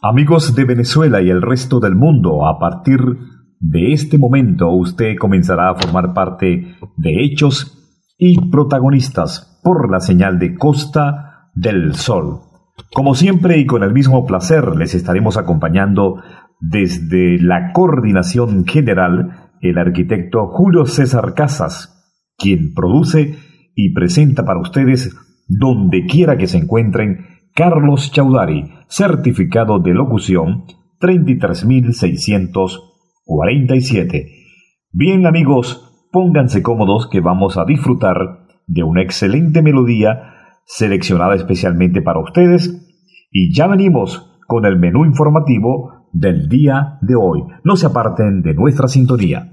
Amigos de Venezuela y el resto del mundo, a partir de este momento usted comenzará a formar parte de hechos y protagonistas por la señal de Costa del Sol. Como siempre y con el mismo placer les estaremos acompañando desde la coordinación general el arquitecto Julio César Casas, quien produce y presenta para ustedes donde quiera que se encuentren Carlos Chaudhary, certificado de locución 33.647. Bien amigos, pónganse cómodos que vamos a disfrutar de una excelente melodía seleccionada especialmente para ustedes y ya venimos con el menú informativo del día de hoy. No se aparten de nuestra sintonía.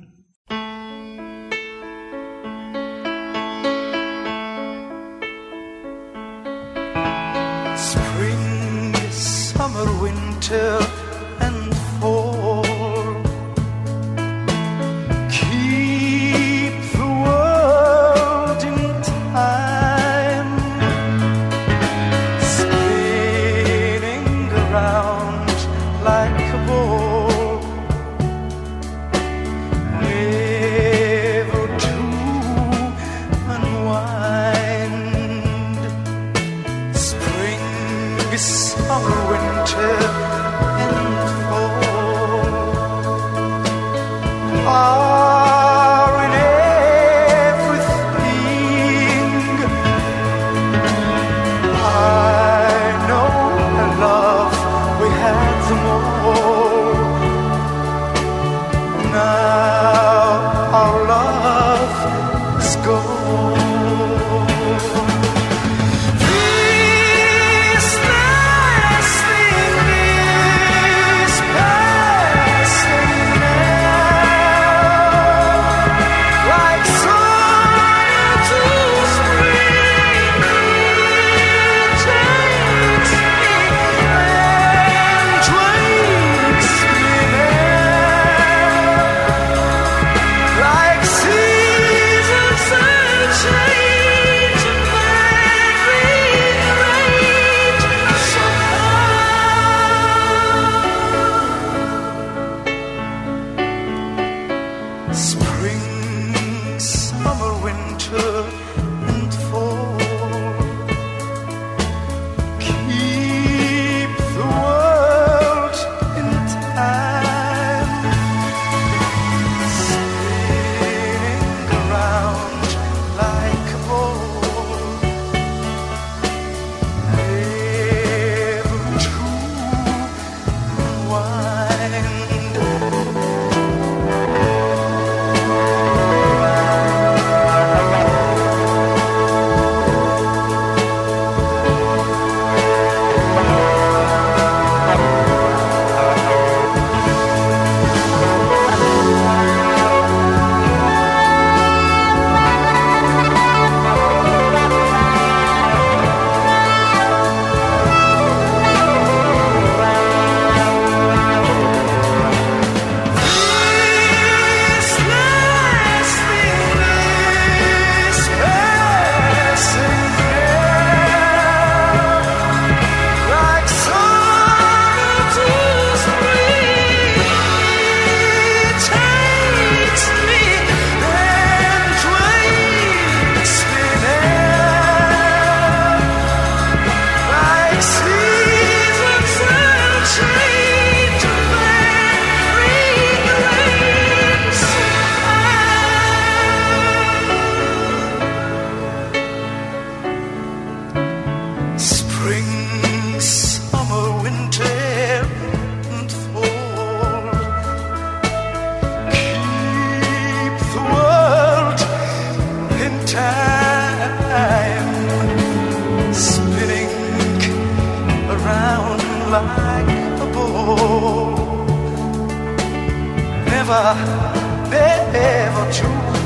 Never to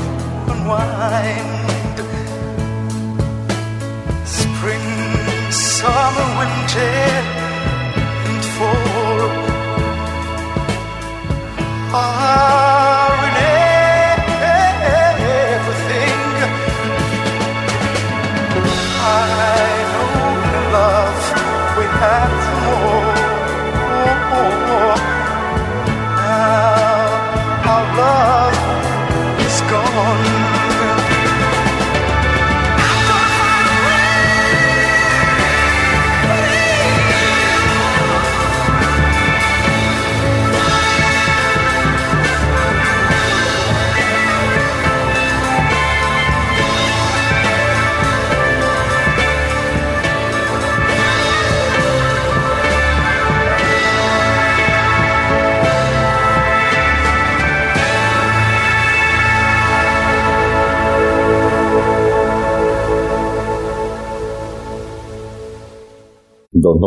unwind. Spring, summer, winter, and fall are in everything. I know the love we have more.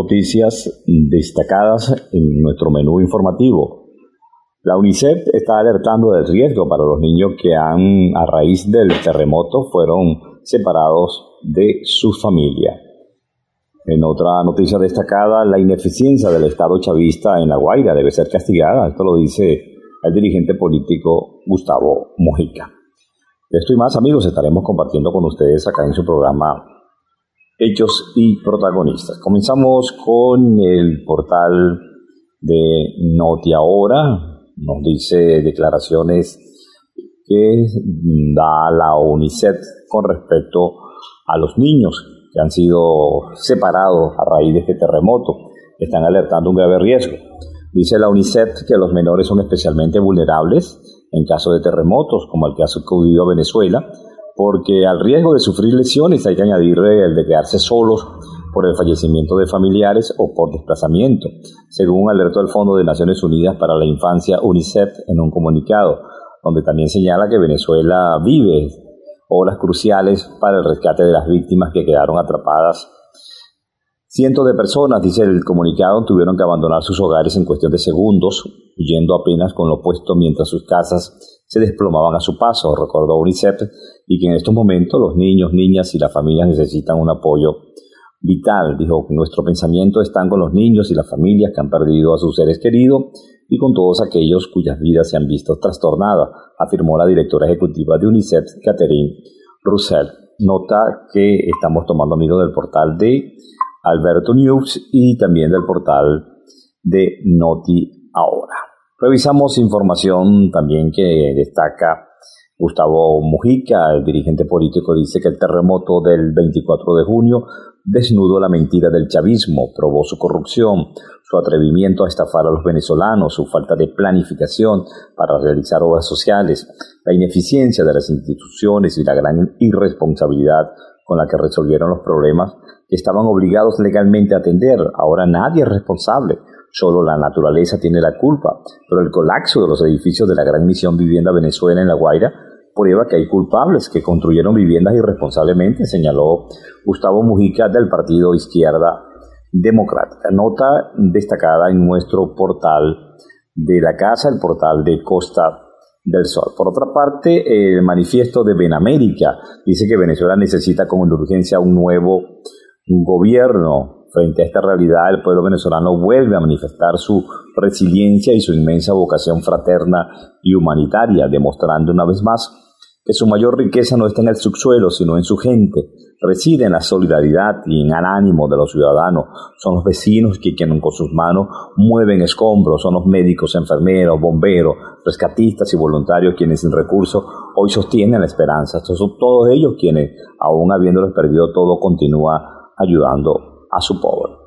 noticias destacadas en nuestro menú informativo. La UNICEF está alertando del riesgo para los niños que a raíz del terremoto, fueron separados de sus familias. En otra noticia destacada, la ineficiencia del Estado chavista en La Guaira debe ser castigada. Esto lo dice el dirigente político Gustavo Mujica. Esto y más, amigos, estaremos compartiendo con ustedes acá en su programa Hechos y Protagonistas. Comenzamos con el portal de Noti Ahora. Nos dice declaraciones que da la UNICEF con respecto a los niños que han sido separados a raíz de este terremoto. Están alertando un grave riesgo. Dice la UNICEF que los menores son especialmente vulnerables en caso de terremotos, como el que ha sucedido a Venezuela, porque al riesgo de sufrir lesiones hay que añadirle el de quedarse solos por el fallecimiento de familiares o por desplazamiento, según alertó el Fondo de Naciones Unidas para la Infancia, UNICEF, en un comunicado, donde también señala que Venezuela vive horas cruciales para el rescate de las víctimas que quedaron atrapadas. Cientos de personas, dice el comunicado, tuvieron que abandonar sus hogares en cuestión de segundos, huyendo apenas con lo puesto mientras sus casas se desplomaban a su paso, recordó UNICEF, y que en estos momentos los niños, niñas y las familias necesitan un apoyo vital. Dijo, nuestro pensamiento está con los niños y las familias que han perdido a sus seres queridos y con todos aquellos cuyas vidas se han visto trastornadas, afirmó la directora ejecutiva de UNICEF, Catherine Russell. Nota que estamos tomando, amigos, del portal de Alberto News y también del portal de Noti Ahora. Revisamos información también que destaca Gustavo Mujica, el dirigente político, dice que el terremoto del 24 de junio desnudó la mentira del chavismo, probó su corrupción, su atrevimiento a estafar a los venezolanos, su falta de planificación para realizar obras sociales, la ineficiencia de las instituciones y la gran irresponsabilidad con la que resolvieron los problemas que estaban obligados legalmente a atender. Ahora nadie es responsable, solo la naturaleza tiene la culpa, pero el colapso de los edificios de la Gran Misión Vivienda Venezuela en La Guaira prueba que hay culpables que construyeron viviendas irresponsablemente, señaló Gustavo Mujica del Partido Izquierda Democrática. Nota destacada en nuestro portal de la casa, el portal de Costa del Sol. Por otra parte, el manifiesto de Benamérica dice que Venezuela necesita con urgencia un nuevo gobierno. Frente a esta realidad, el pueblo venezolano vuelve a manifestar su resiliencia y su inmensa vocación fraterna y humanitaria, demostrando una vez más que su mayor riqueza no está en el subsuelo, sino en su gente. Reside en la solidaridad y en el ánimo de los ciudadanos. Son los vecinos que quienes con sus manos mueven escombros, son los médicos, enfermeros, bomberos, rescatistas y voluntarios quienes sin recursos hoy sostienen la esperanza. Estos son todos ellos quienes, aún habiéndoles perdido todo, continúan ayudando a su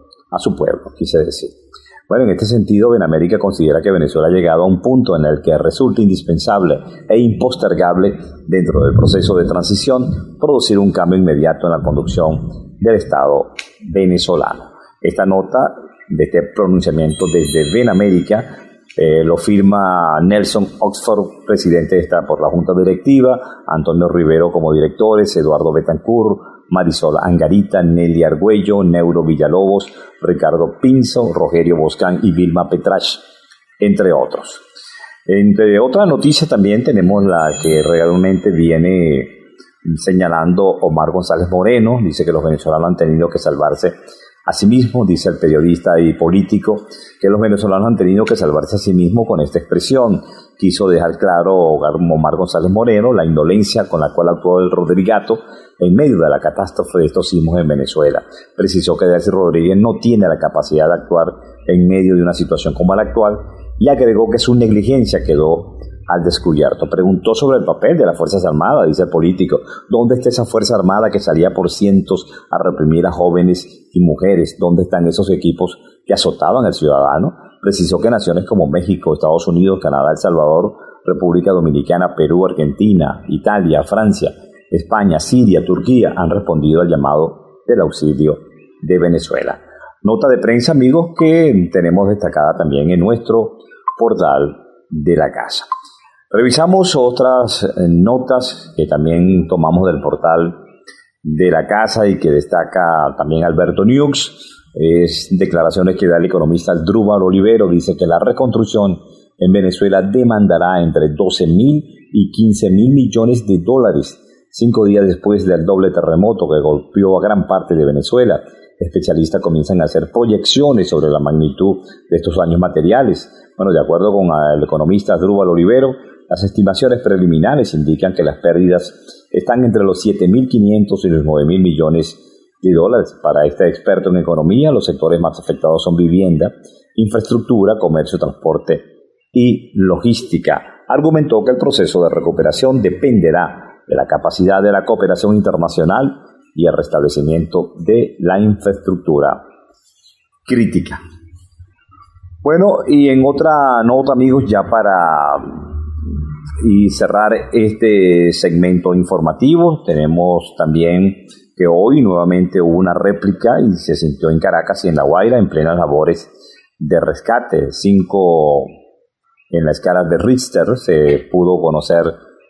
pueblo, quise decir. Bueno, en este sentido, Benamérica considera que Venezuela ha llegado a un punto en el que resulta indispensable e impostergable dentro del proceso de transición producir un cambio inmediato en la conducción del Estado venezolano. Esta nota de este pronunciamiento desde Benamérica lo firma Nelson Oxford, presidente por la Junta Directiva, Antonio Rivero como directores, Eduardo Betancourt, Marisol Angarita, Nelly Argüello, Neuro Villalobos, Ricardo Pinzo, Rogerio Boscán y Vilma Petrach, entre otros. Entre otras noticias también tenemos la que realmente viene señalando Omar González Moreno. Dice que los venezolanos han tenido que salvarse a sí mismos, dice el periodista y político, que los venezolanos han tenido que salvarse a sí mismos con esta expresión. Quiso dejar claro Omar González Moreno la indolencia con la cual actuó el Rodrigato en medio de la catástrofe de estos sismos en Venezuela. Precisó que Delcy Rodríguez no tiene la capacidad de actuar en medio de una situación como la actual y agregó que su negligencia quedó al descubierto. Preguntó sobre el papel de las Fuerzas Armadas, dice el político. ¿Dónde está esa Fuerza Armada que salía por cientos a reprimir a jóvenes y mujeres? ¿Dónde están esos equipos que azotaban al ciudadano? Precisó que naciones como México, Estados Unidos, Canadá, El Salvador, República Dominicana, Perú, Argentina, Italia, Francia, España, Siria, Turquía han respondido al llamado del auxilio de Venezuela. Nota de prensa, amigos, que tenemos destacada también en nuestro portal de la casa. Revisamos otras notas que también tomamos del portal de la casa y que destaca también Alberto News. Es declaraciones que da el economista Asdrúbal Olivero. Dice que la reconstrucción en Venezuela demandará entre 12.000 y 15.000 millones de dólares, 5 días después del doble terremoto que golpeó a gran parte de Venezuela. Especialistas comienzan a hacer proyecciones sobre la magnitud de estos daños materiales. Bueno, de acuerdo con el economista Asdrúbal Olivero, las estimaciones preliminares indican que las pérdidas están entre los 7.500 y los 9.000 millones de dólares. Para este experto en economía, los sectores más afectados son vivienda, infraestructura, comercio, transporte y logística. Argumentó que el proceso de recuperación dependerá de la capacidad de la cooperación internacional y el restablecimiento de la infraestructura crítica. Bueno, y en otra nota, amigos, ya para cerrar este segmento informativo, tenemos también que hoy nuevamente hubo una réplica y se sintió en Caracas y en La Guaira en plenas labores de rescate. 5 en la escala de Richter se pudo conocer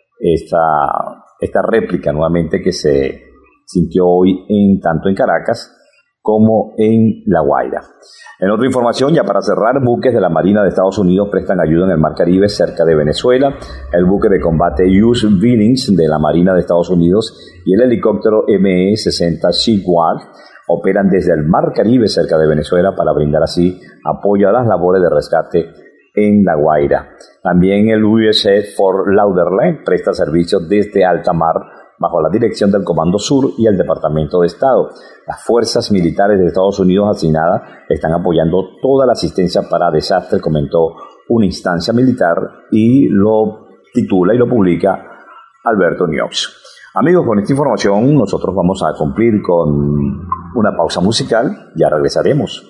esta réplica nuevamente que se sintió hoy tanto en Caracas como en La Guaira. En otra información, ya para cerrar, buques de la Marina de Estados Unidos prestan ayuda en el Mar Caribe cerca de Venezuela. El buque de combate U.S. Billings de la Marina de Estados Unidos y el helicóptero ME-60 Seagull operan desde el Mar Caribe cerca de Venezuela para brindar así apoyo a las labores de rescate en La Guaira. También el USS Fort Lauderdale presta servicios desde alta mar bajo la dirección del Comando Sur y el Departamento de Estado. Las fuerzas militares de Estados Unidos asignadas están apoyando toda la asistencia para desastres, comentó una instancia militar, y lo titula y lo publica Alberto Niox. Amigos, con esta información nosotros vamos a cumplir con una pausa musical. Ya regresaremos.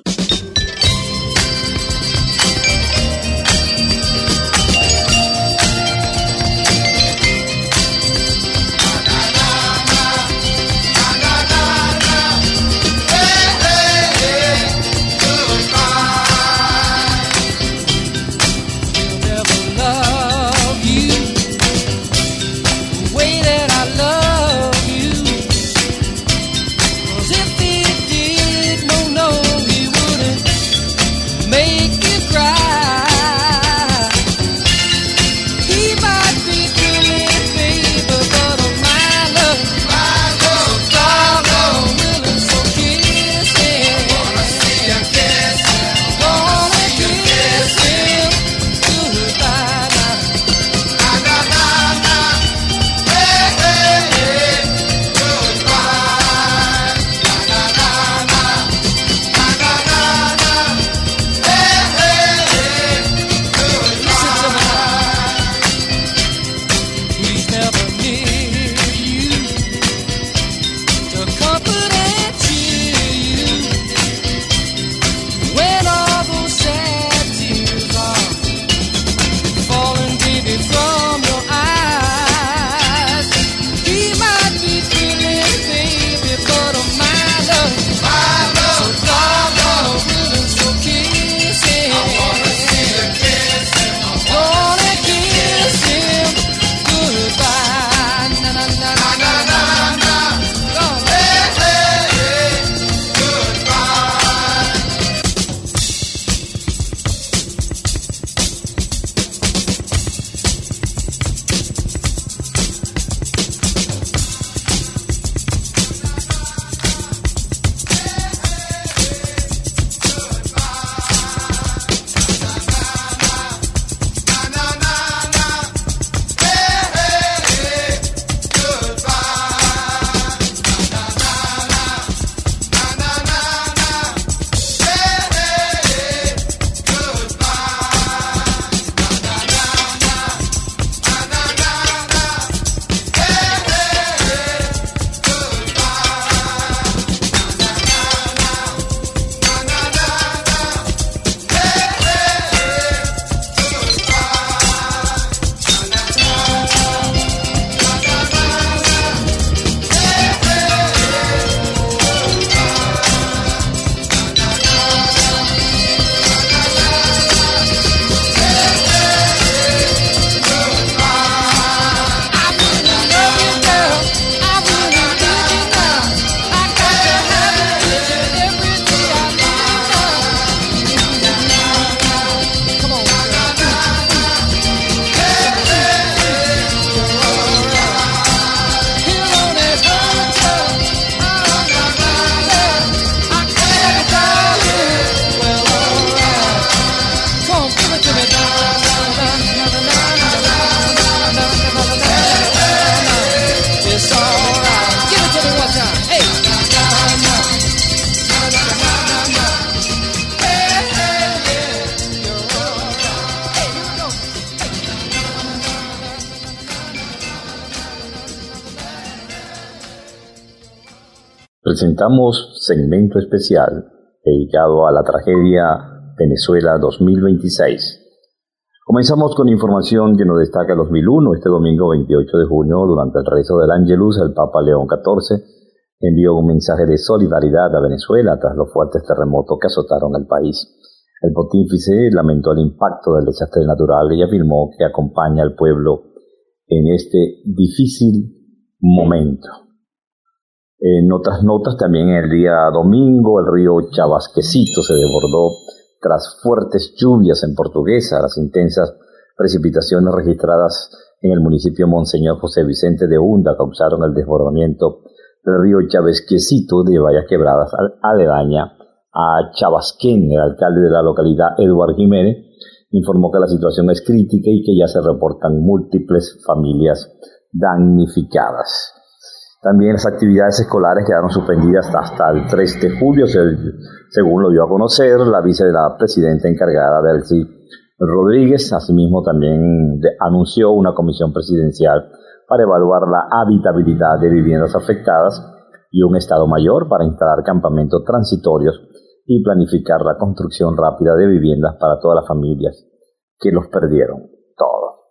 presentamos segmento especial dedicado a la tragedia Venezuela 2026. Comenzamos con información que nos destaca el 2001. Este domingo 28 de junio, durante el rezo del Ángelus, el Papa León XIV envió un mensaje de solidaridad a Venezuela tras los fuertes terremotos que azotaron el país. El pontífice lamentó el impacto del desastre natural y afirmó que acompaña al pueblo en este difícil momento. En otras notas, también el día domingo, el río Chabasquecito se desbordó tras fuertes lluvias en Portuguesa. Las intensas precipitaciones registradas en el municipio Monseñor José Vicente de Hunda causaron el desbordamiento del río Chabasquecito de varias quebradas aledaña a Chabasquén. El alcalde de la localidad, Eduardo Jiménez, informó que la situación es crítica y que ya se reportan múltiples familias damnificadas. También las actividades escolares quedaron suspendidas hasta el 3 de julio, según lo dio a conocer la vice de la presidenta encargada, Delcy Rodríguez. Asimismo, también anunció una comisión presidencial para evaluar la habitabilidad de viviendas afectadas y un estado mayor para instalar campamentos transitorios y planificar la construcción rápida de viviendas para todas las familias que los perdieron todo.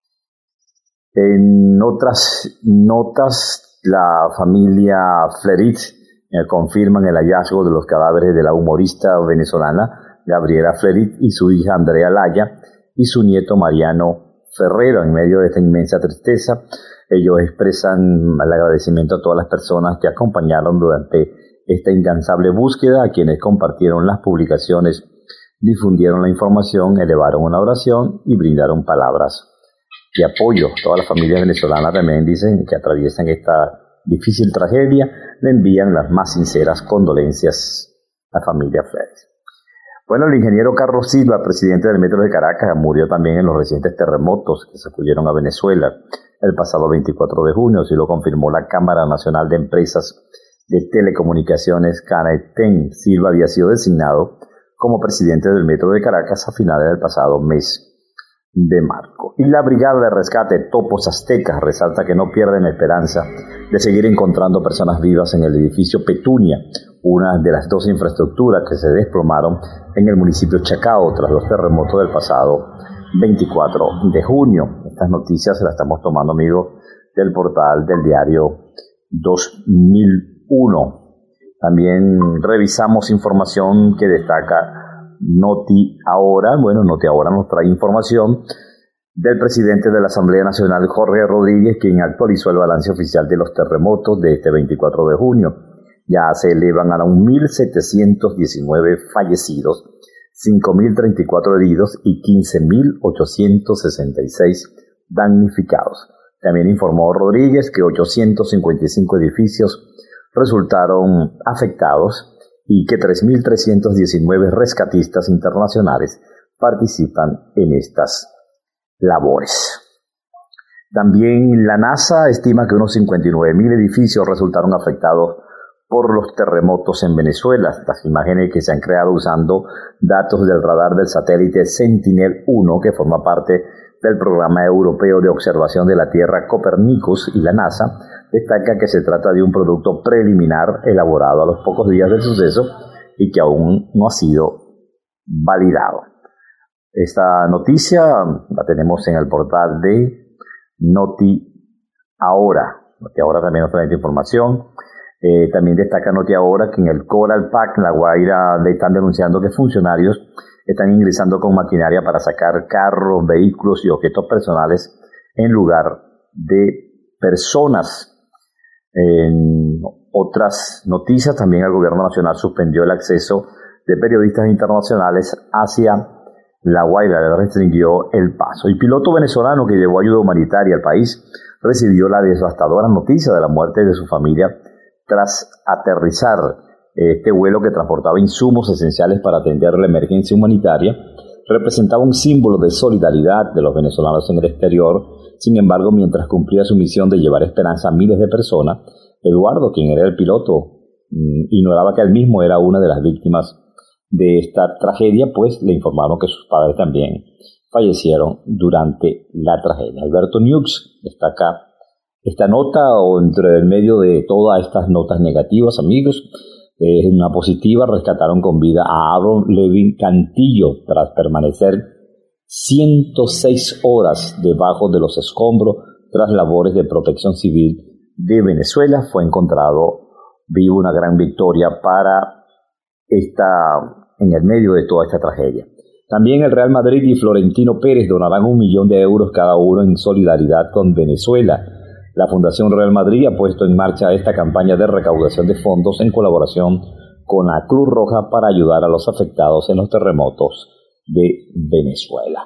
En otras notas, la familia Flerit confirman el hallazgo de los cadáveres de la humorista venezolana Gabriela Flerit y su hija Andrea Laya y su nieto Mariano Ferrero. En medio de esta inmensa tristeza, ellos expresan el agradecimiento a todas las personas que acompañaron durante esta incansable búsqueda, a quienes compartieron las publicaciones, difundieron la información, elevaron una oración y brindaron palabras de apoyo. Todas las familias venezolanas también dicen que atraviesan esta difícil tragedia, le envían las más sinceras condolencias a la familia Flores. Bueno, el ingeniero Carlos Silva, presidente del Metro de Caracas, murió también en los recientes terremotos que sacudieron a Venezuela el pasado 24 de junio, así lo confirmó la Cámara Nacional de Empresas de Telecomunicaciones, CANETEN. Silva había sido designado como presidente del Metro de Caracas a finales del pasado mes de marzo. Y la Brigada de Rescate Topos Aztecas resalta que no pierden esperanza de seguir encontrando personas vivas en el edificio Petunia, una de las dos infraestructuras que se desplomaron en el municipio Chacao tras los terremotos del pasado 24 de junio. Estas noticias se las estamos tomando, amigos, del portal del diario 2001. También revisamos información que destaca Noti Ahora. Bueno, Noti Ahora nos trae información del presidente de la Asamblea Nacional, Jorge Rodríguez, quien actualizó el balance oficial de los terremotos de este 24 de junio. Ya se elevan a 1.719 fallecidos, 5.034 heridos y 15.866 damnificados. También informó Rodríguez que 855 edificios resultaron afectados y que 3.319 rescatistas internacionales participan en estas labores. También la NASA estima que unos 59.000 edificios resultaron afectados por los terremotos en Venezuela. Las imágenes que se han creado usando datos del radar del satélite Sentinel-1, que forma parte del programa europeo de observación de la Tierra Copernicus, y la NASA destaca que se trata de un producto preliminar elaborado a los pocos días del suceso y que aún no ha sido validado. Esta noticia la tenemos en el portal de Noti Ahora. Noti Ahora también nos trae esta información. También destaca Noti Ahora que en el Coral Pack, La Guaira, le están denunciando que funcionarios están ingresando con maquinaria para sacar carros, vehículos y objetos personales en lugar de personas. En otras noticias, también el gobierno nacional suspendió el acceso de periodistas internacionales hacia La Guaira, le restringió el paso. El piloto venezolano que llevó ayuda humanitaria al país recibió la devastadora noticia de la muerte de su familia tras aterrizar este vuelo que transportaba insumos esenciales para atender la emergencia humanitaria. Representaba un símbolo de solidaridad de los venezolanos en el exterior. Sin embargo, mientras cumplía su misión de llevar esperanza a miles de personas, Eduardo, quien era el piloto, ignoraba que él mismo era una de las víctimas de esta tragedia, pues le informaron que sus padres también fallecieron durante la tragedia. Alberto Nux destaca Esta nota, o entre el medio de todas estas notas negativas, amigos, en una positiva, rescataron con vida a Aaron Levin Cantillo tras permanecer 106 horas debajo de los escombros tras labores de protección civil de Venezuela. Fue encontrado vivo, una gran victoria para en el medio de toda esta tragedia. También el Real Madrid y Florentino Pérez donarán 1 millón de euros cada uno en solidaridad con Venezuela. La Fundación Real Madrid ha puesto en marcha esta campaña de recaudación de fondos en colaboración con la Cruz Roja para ayudar a los afectados en los terremotos de Venezuela.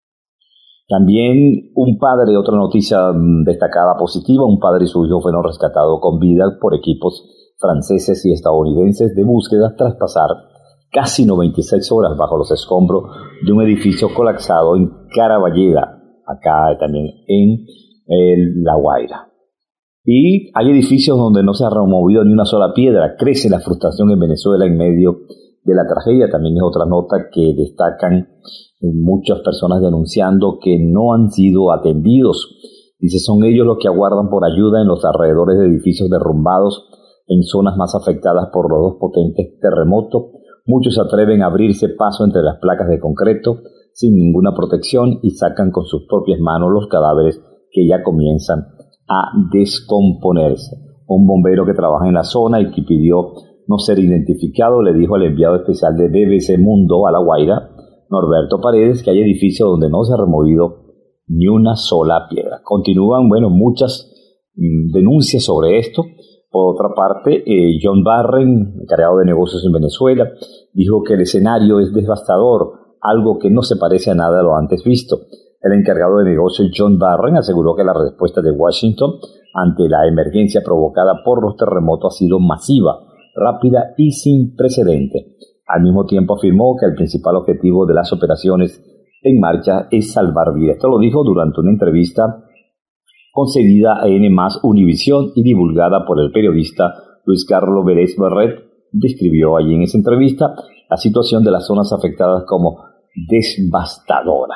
También un padre, otra noticia destacada positiva, un padre y su hijo fueron rescatados con vida por equipos franceses y estadounidenses de búsqueda tras pasar casi 96 horas bajo los escombros de un edificio colapsado en Caraballeda, acá también en La Guaira. Y hay edificios donde no se ha removido ni una sola piedra. Crece la frustración en Venezuela en medio de la tragedia. También es otra nota que destacan muchas personas denunciando que no han sido atendidos. Dice, son ellos los que aguardan por ayuda en los alrededores de edificios derrumbados en zonas más afectadas por los 2 potentes terremotos. Muchos se atreven a abrirse paso entre las placas de concreto sin ninguna protección y sacan con sus propias manos los cadáveres que ya comienzan a descomponerse. Un bombero que trabaja en la zona y que pidió no ser identificado le dijo al enviado especial de BBC Mundo a La Guaira, Norberto Paredes, que hay edificios donde no se ha removido ni una sola piedra. Continúan, muchas denuncias sobre esto. Por otra parte, John Barren, encargado de negocios en Venezuela, dijo que el escenario es devastador, algo que no se parece a nada de lo antes visto. El encargado de negocios John Barren aseguró que la respuesta de Washington ante la emergencia provocada por los terremotos ha sido masiva, rápida y sin precedente. Al mismo tiempo afirmó que el principal objetivo de las operaciones en marcha es salvar vidas. Esto lo dijo durante una entrevista concedida a N+ Univisión y divulgada por el periodista Luis Carlos Vélez Barret. Describió allí en esa entrevista la situación de las zonas afectadas como devastadora.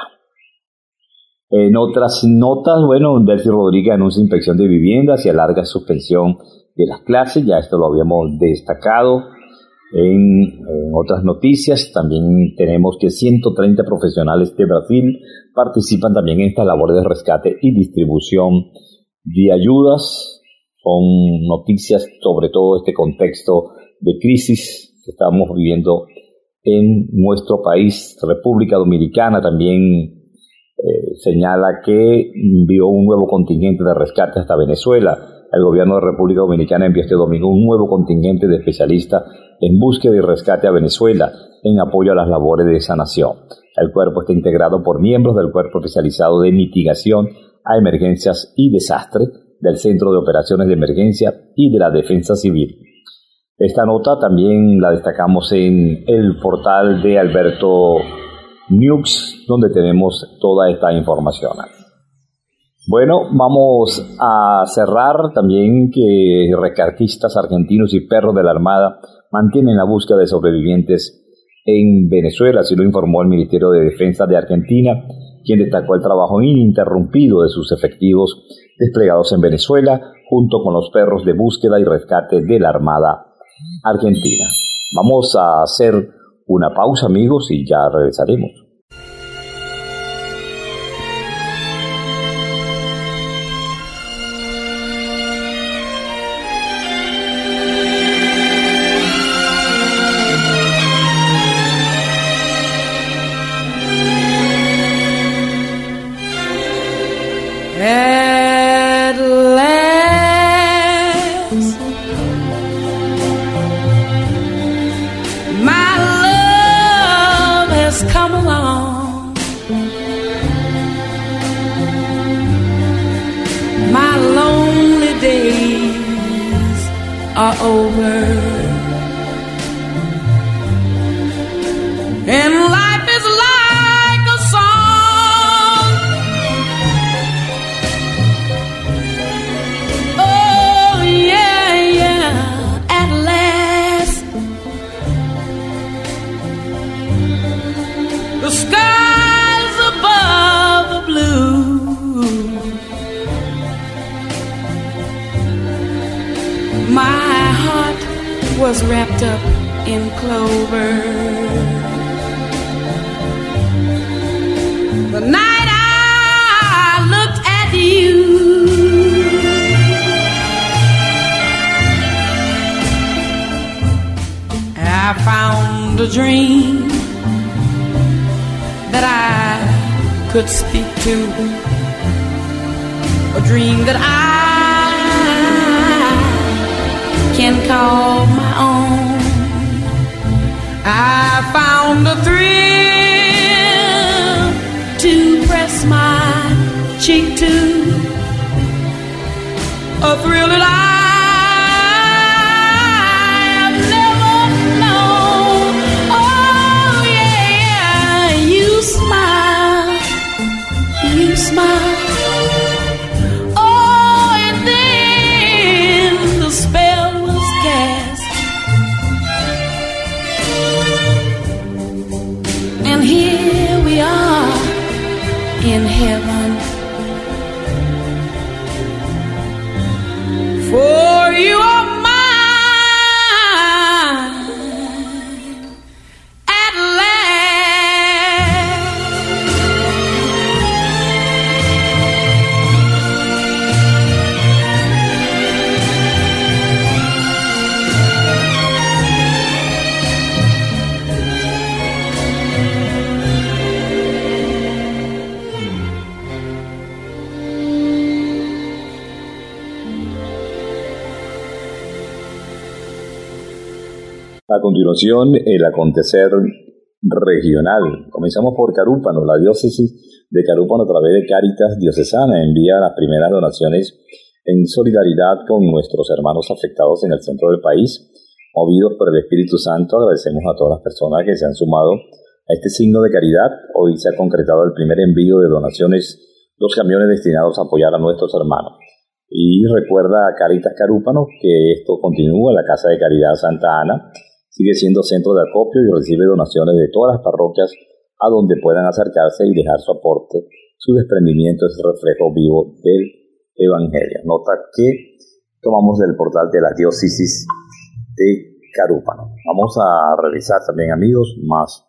En otras notas, Delcy Rodríguez anuncia inspección de viviendas y alarga suspensión de las clases. Ya esto lo habíamos destacado. En otras noticias también tenemos que 130 profesionales de Brasil participan también en esta labor de rescate y distribución de ayudas. Son noticias sobre todo este contexto de crisis que estamos viviendo en nuestro país. República Dominicana también señala que envió un nuevo contingente de rescate hasta Venezuela. El gobierno de República Dominicana envió este domingo un nuevo contingente de especialistas en búsqueda y rescate a Venezuela en apoyo a las labores de sanación. El cuerpo está integrado por miembros del Cuerpo Especializado de Mitigación a Emergencias y Desastre, del Centro de Operaciones de Emergencia y de la Defensa Civil. Esta nota también la destacamos en el portal de Alberto News, donde tenemos toda esta información. Vamos a cerrar también que rescatistas argentinos y perros de la Armada mantienen la búsqueda de sobrevivientes en Venezuela, así lo informó el Ministerio de Defensa de Argentina, quien destacó el trabajo ininterrumpido de sus efectivos desplegados en Venezuela, junto con los perros de búsqueda y rescate de la Armada Argentina. Vamos a hacer una pausa, amigos, y ya regresaremos. was wrapped up in clover. The night I looked at you, I found a dream that I could speak to, a dream that I can call my own. I found a thrill to press my cheek to, a thrill that I've never known. Oh yeah, you smile, you smile. Oh, and then the spell was cast, and here we are in heaven. For you are mine at last. A continuación, el acontecer regional. Comenzamos por Carúpano. La diócesis de Carúpano, a través de Cáritas Diocesana, envía las primeras donaciones en solidaridad con nuestros hermanos afectados en el centro del país. Movidos por el Espíritu Santo, agradecemos a todas las personas que se han sumado a este signo de caridad. Hoy se ha concretado el primer envío de donaciones, 2 camiones destinados a apoyar a nuestros hermanos. Y recuerda a Cáritas Carúpano que esto continúa. La Casa de Caridad Santa Ana sigue siendo centro de acopio y recibe donaciones de todas las parroquias a donde puedan acercarse y dejar su aporte. Su desprendimiento es el reflejo vivo del Evangelio. Nota que tomamos del portal de la diócesis de Carúpano. Vamos a revisar también, amigos, más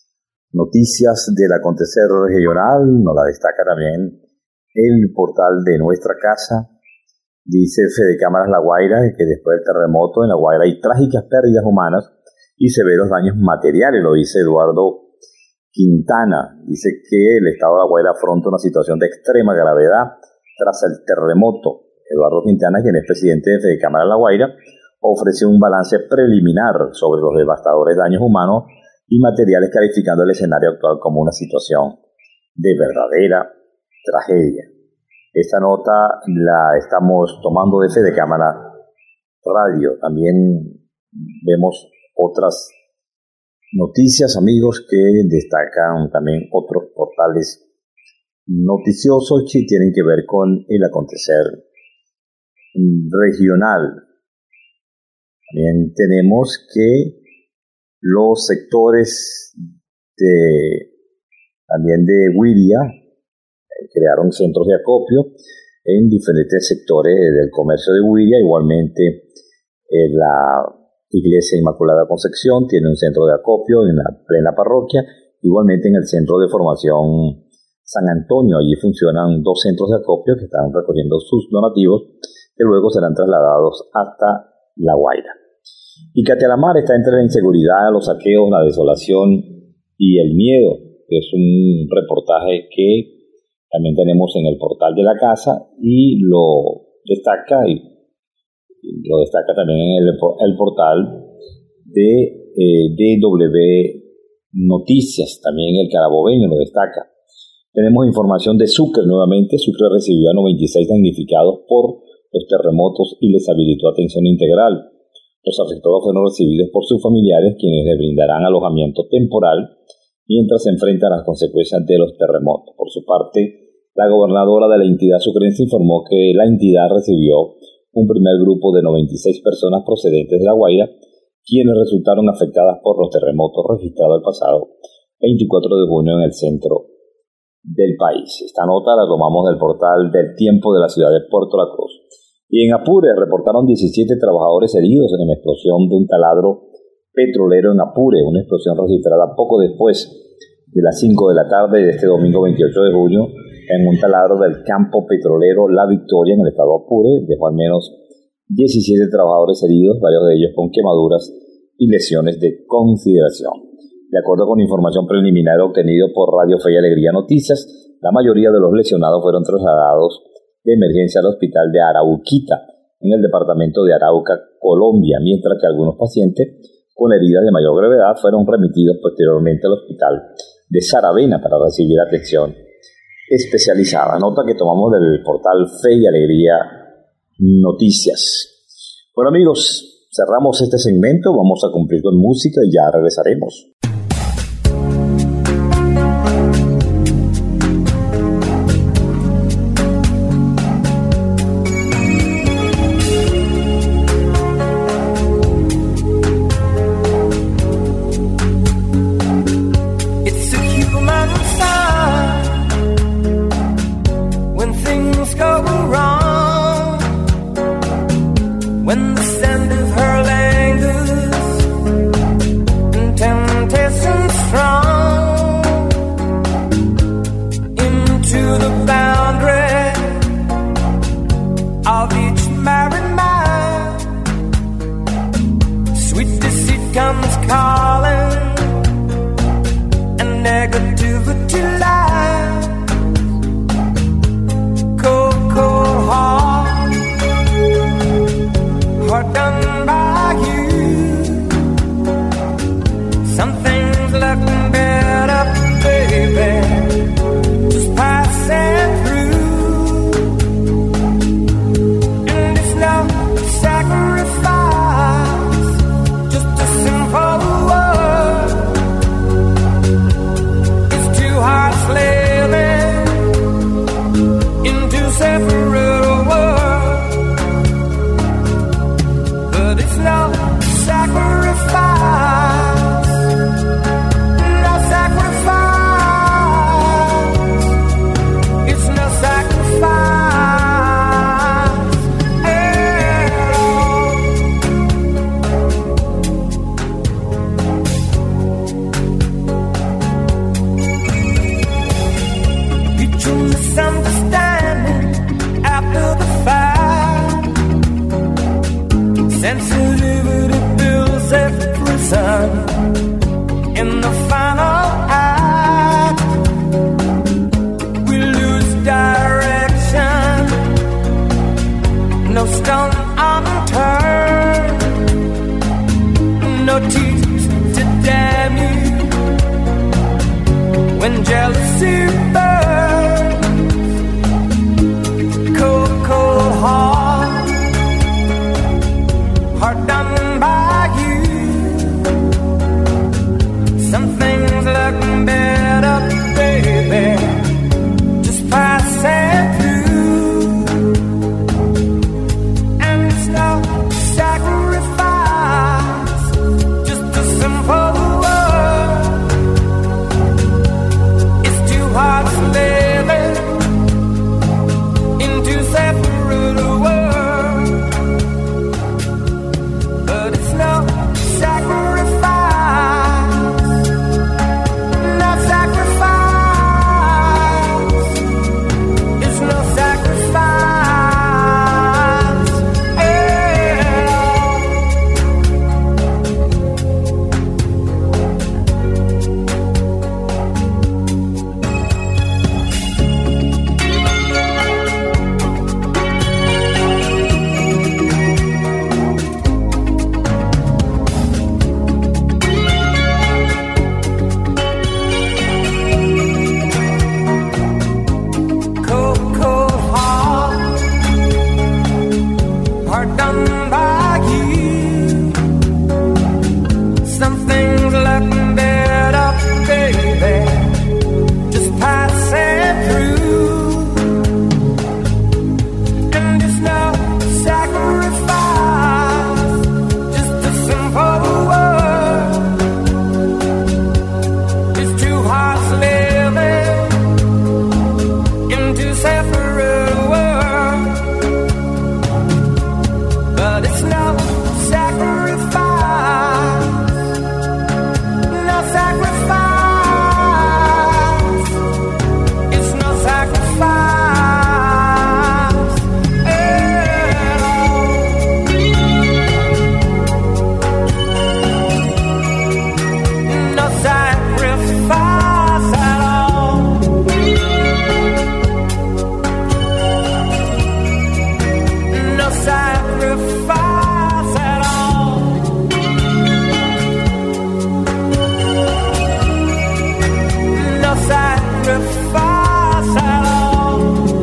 noticias del acontecer regional. Nos la destaca también el portal de nuestra casa. Dice Fedecámaras La Guaira que después del terremoto en La Guaira hay trágicas pérdidas humanas y severos daños materiales. Lo dice Eduardo Quintana. Dice que el estado de La Guaira afronta una situación de extrema gravedad tras el terremoto. Eduardo Quintana, quien es presidente de Fedecámaras La Guaira, ofreció un balance preliminar sobre los devastadores daños humanos y materiales, calificando el escenario actual como una situación de verdadera tragedia. Esta nota la estamos tomando de Fedecámara Radio. También vemos otras noticias, amigos, que destacan también otros portales noticiosos que tienen que ver con el acontecer regional. También tenemos que los sectores también de Huiria crearon centros de acopio en diferentes sectores del comercio de Huiria. Igualmente la Iglesia Inmaculada Concepción tiene un centro de acopio en la plena parroquia. Igualmente en el centro de formación San Antonio, allí funcionan 2 centros de acopio que están recogiendo sus donativos, que luego serán trasladados hasta La Guaira. Y Catealamar está entre la inseguridad, los saqueos, la desolación y el miedo. Es un reportaje que también tenemos en el portal de la casa y lo destaca también en el portal de DW Noticias. También el Carabobeño lo destaca. Tenemos información de Sucre nuevamente. Sucre recibió a 96 damnificados por los terremotos y les habilitó atención integral. Los afectados fueron recibidos por sus familiares, quienes les brindarán alojamiento temporal mientras se enfrentan a las consecuencias de los terremotos. Por su parte, la gobernadora de la entidad sucrense informó que la entidad recibió un primer grupo de 96 personas procedentes de La Guaira, quienes resultaron afectadas por los terremotos registrados el pasado 24 de junio en el centro del país. Esta nota la tomamos del portal del Tiempo de la ciudad de Puerto La Cruz. Y en Apure reportaron 17 trabajadores heridos en la explosión de un taladro petrolero en Apure, una explosión registrada poco después de las 5 de la tarde de este domingo 28 de junio en un taladro del campo petrolero La Victoria en el estado de Apure. Dejó al menos 17 trabajadores heridos, varios de ellos con quemaduras y lesiones de consideración. De acuerdo con información preliminar obtenida por Radio Fe y Alegría Noticias, la mayoría de los lesionados fueron trasladados de emergencia al hospital de Arauquita, en el departamento de Arauca, Colombia, mientras que algunos pacientes con heridas de mayor gravedad fueron remitidos posteriormente al hospital de Saravena para recibir atención especializada. Nota que tomamos del portal Fe y Alegría Noticias. Bueno, amigos, cerramos este segmento, vamos a cumplir con música y ya regresaremos. Heart sacrifice at all.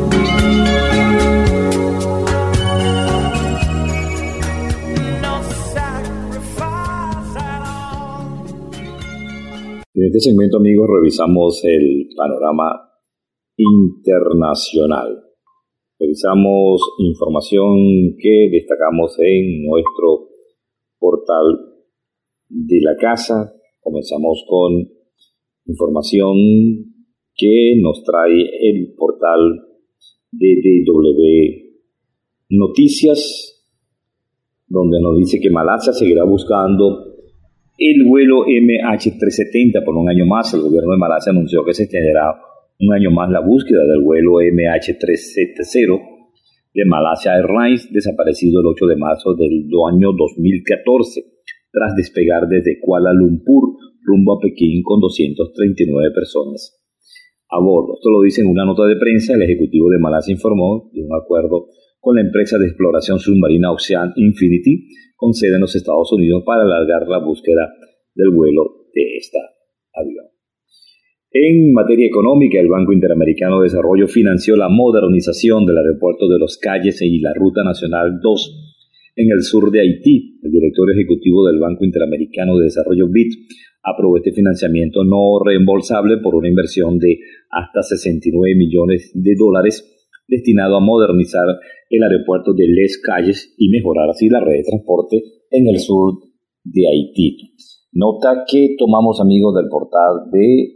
No sacrifice at all. En este segmento, amigos, revisamos el panorama internacional. Revisamos información que destacamos en nuestro portal de la casa. Comenzamos con información que nos trae el portal de DW Noticias, donde nos dice que Malasia seguirá buscando el vuelo MH370 por un año más. El gobierno de Malasia anunció que se extenderá un año más la búsqueda del vuelo MH370 de Malaysia Airlines, desaparecido el 8 de marzo del año 2014, tras despegar desde Kuala Lumpur rumbo a Pekín con 239 personas a bordo. Esto lo dice en una nota de prensa. El ejecutivo de Malasia informó de un acuerdo con la empresa de exploración submarina Ocean Infinity, con sede en los Estados Unidos, para alargar la búsqueda del vuelo de esta avión. En materia económica, el Banco Interamericano de Desarrollo financió la modernización del aeropuerto de Los Cayes y la Ruta Nacional 2 en el sur de Haití. El director ejecutivo del Banco Interamericano de Desarrollo, BID, aprobó este financiamiento no reembolsable por una inversión de hasta $69 millones destinado a modernizar el aeropuerto de Les Cayes y mejorar así la red de transporte en el sur de Haití. Nota que tomamos, amigos, del portal de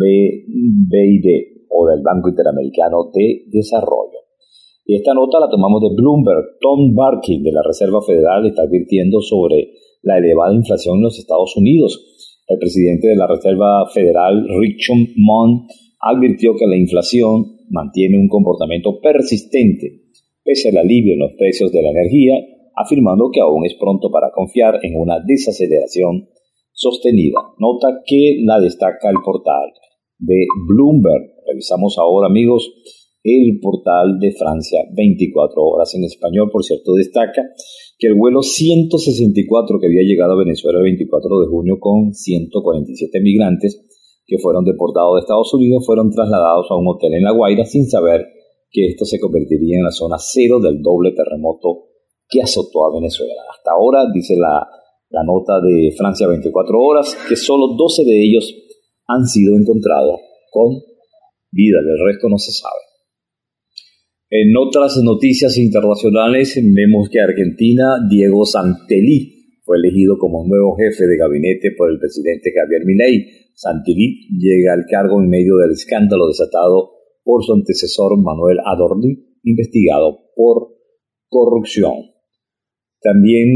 BID o del Banco Interamericano de Desarrollo. Y esta nota la tomamos de Bloomberg. Tom Barkin de la Reserva Federal está advirtiendo sobre la elevada inflación en los Estados Unidos. El presidente de la Reserva Federal, Richard Munn, advirtió que la inflación mantiene un comportamiento persistente pese al alivio en los precios de la energía, afirmando que aún es pronto para confiar en una desaceleración sostenida. Nota que la destaca el portal de Bloomberg. Revisamos ahora, amigos, el portal de Francia 24 horas en español. Por cierto, destaca que el vuelo 164 que había llegado a Venezuela el 24 de junio con 147 migrantes que fueron deportados de Estados Unidos fueron trasladados a un hotel en La Guaira sin saber que esto se convertiría en la zona cero del doble terremoto que azotó a Venezuela. Hasta ahora, dice la nota de Francia 24 horas, que solo 12 de ellos han sido encontrados con vida, del resto no se sabe. En otras noticias internacionales, vemos que Argentina, Diego Santilli, fue elegido como nuevo jefe de gabinete por el presidente Javier Milei. Santilli llega al cargo en medio del escándalo desatado por su antecesor Manuel Adorni, investigado por corrupción. También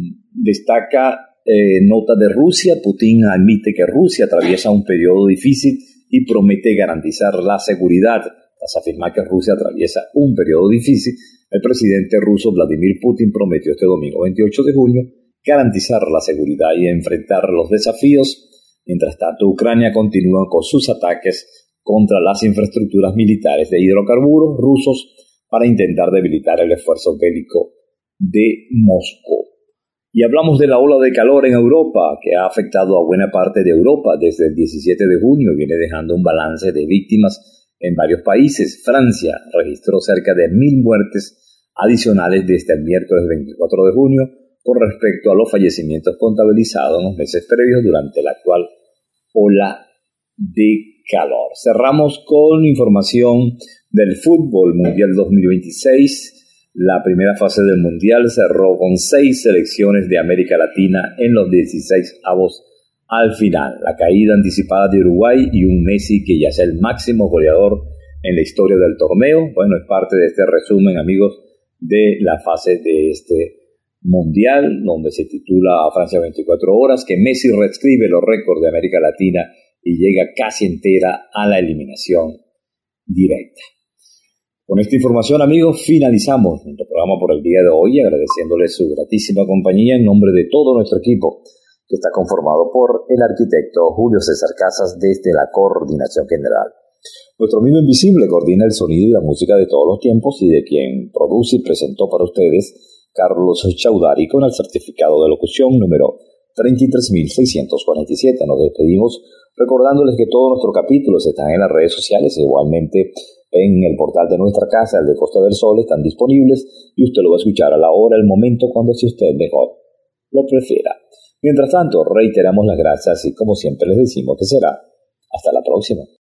destaca nota de Rusia. Putin admite que Rusia atraviesa un periodo difícil y promete garantizar la seguridad. Tras afirmar que Rusia atraviesa un periodo difícil, el presidente ruso Vladimir Putin prometió este domingo 28 de junio garantizar la seguridad y enfrentar los desafíos. Mientras tanto, Ucrania continúa con sus ataques contra las infraestructuras militares de hidrocarburos rusos para intentar debilitar el esfuerzo bélico de Moscú. Y hablamos de la ola de calor en Europa, que ha afectado a buena parte de Europa desde el 17 de junio. Viene dejando un balance de víctimas en varios países. Francia registró cerca de 1.000 muertes adicionales desde el miércoles 24 de junio con respecto a los fallecimientos contabilizados en los meses previos durante la actual ola de calor. Cerramos con información del fútbol mundial 2026. La primera fase del mundial cerró con 6 selecciones de América Latina en los 16avos al final. La caída anticipada de Uruguay y un Messi que ya es el máximo goleador en la historia del torneo. Bueno, es parte de este resumen, amigos, de la fase de este mundial, donde se titula Francia 24 horas, que Messi reescribe los récords de América Latina y llega casi entera a la eliminación directa. Con esta información, amigos, finalizamos nuestro programa por el día de hoy, agradeciéndoles su gratísima compañía en nombre de todo nuestro equipo, que está conformado por el arquitecto Julio César Casas desde la Coordinación General. Nuestro amigo invisible coordina el sonido y la música de todos los tiempos y de quien produce y presentó para ustedes Carlos Chaudhary con el certificado de locución número 33.647. Nos despedimos recordándoles que todos nuestros capítulos están en las redes sociales, igualmente en el portal de nuestra casa, el de Costa del Sol, están disponibles y usted lo va a escuchar a la hora, el momento, cuando si usted mejor lo prefiera. Mientras tanto, reiteramos las gracias y como siempre les decimos que será hasta la próxima.